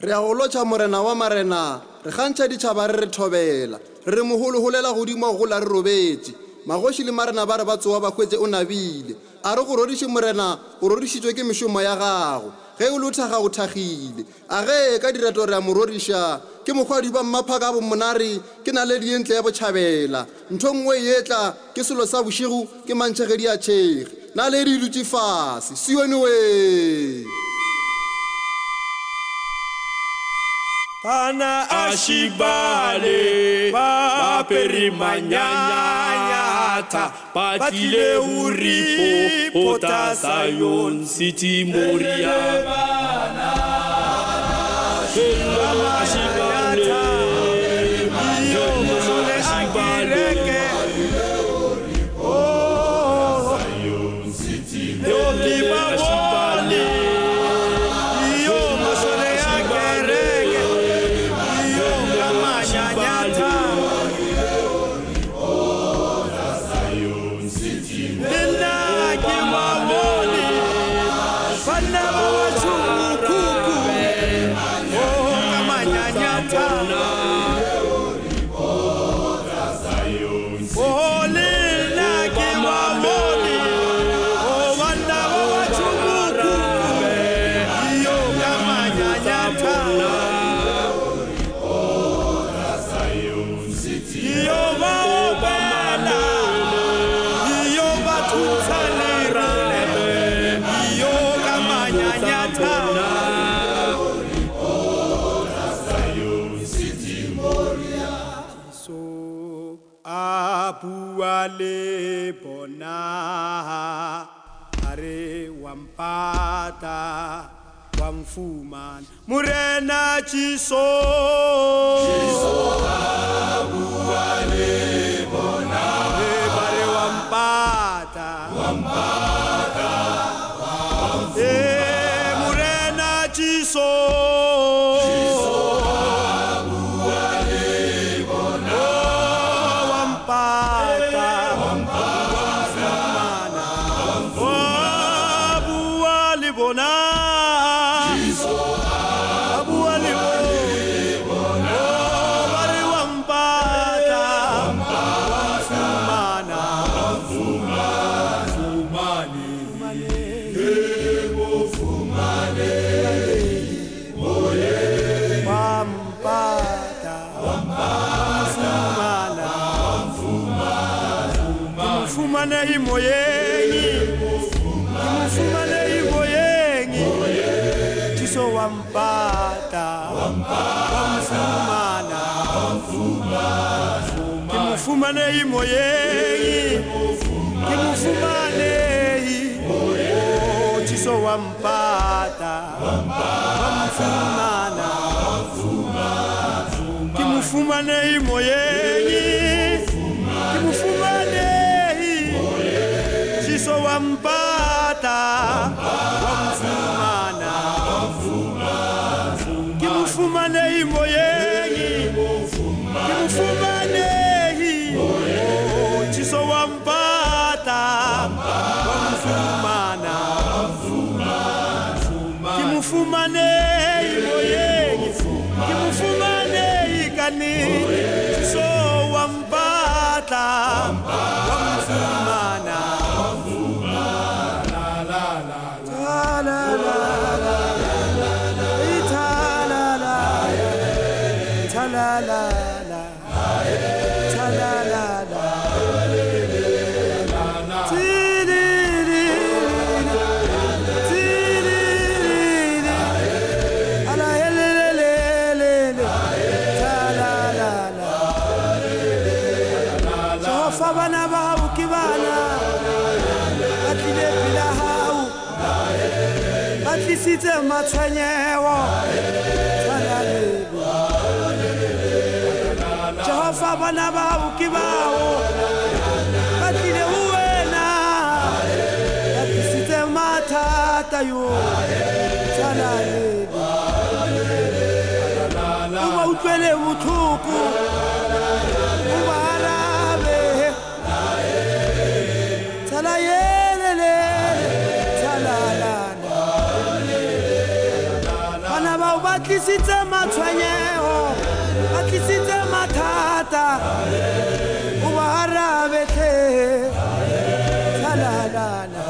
Re a go lotša morena wa marena, re kgantšha ditšhaba re thobela, re moholoholela godimo go la re robetše. Magoši le marena ba re ba tsoa ba hwetše o nabile, a re go rodiše morena o rodišitšwe ke mešomo ya gago, ge o le o thaga o thagile, a ge ka direto re a mo rodiša, ke mokgwadi ba mmaphaka a bomonare, ke naledi ye ntle ya botšhabela, ntho nngwe ye tla ke selo sa bošego ke mantšhegedi a tšhege, naledi dutše fase, Sione we. Bana ashibale ba perimanyanyata batlile uri pota Zion City Moria bana ashibale yo mosole ashibale oh Zion City Moria ashibale Buale bona are wampata wamfuman murena chiso buale bona bare wampata murena chiso Kimufumane imoyengi kimufumane chiso wampata wamfumana kimufumane imoyengi kimufumane chiso wampata wamfumana kimufumane imoyengi kimufumane chiso wampata wamfumana kimufumane imoyengi kimufumane ikani chiso wampata wamfumana Bana ba ukibana atlile pila hao atlisitse matshwanyewo Jehova bana ba ukibao atlile uwena atlisitse mathata yo uba utlwele botlhoko tlisitse matshwenyego ba tlisitse mathata o ba arabe hle thalalala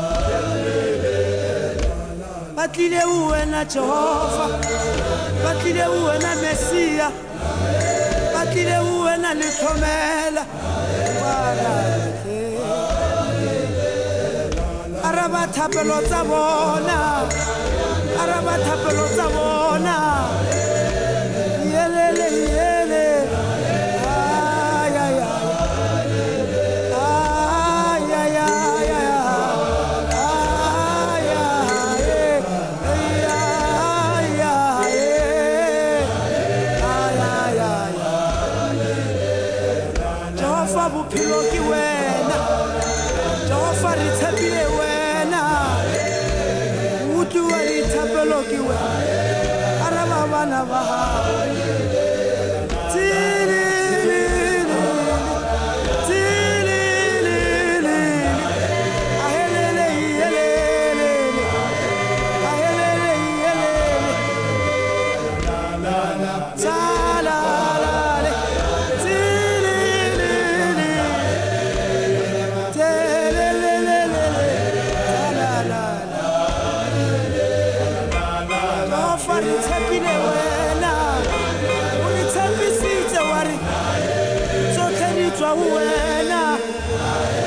ba tlile o wena Jehova ba tlile o wena Mesia ba tlile o wena letlhomela ba arabe hle araba thapelo tsa bona araba thapelo tsa bona yelele yele ay ay ay ay ay Jehova bophelo ke wena Jehova re tshepile wena utlwa re thapelo ke wena araba bana ba wena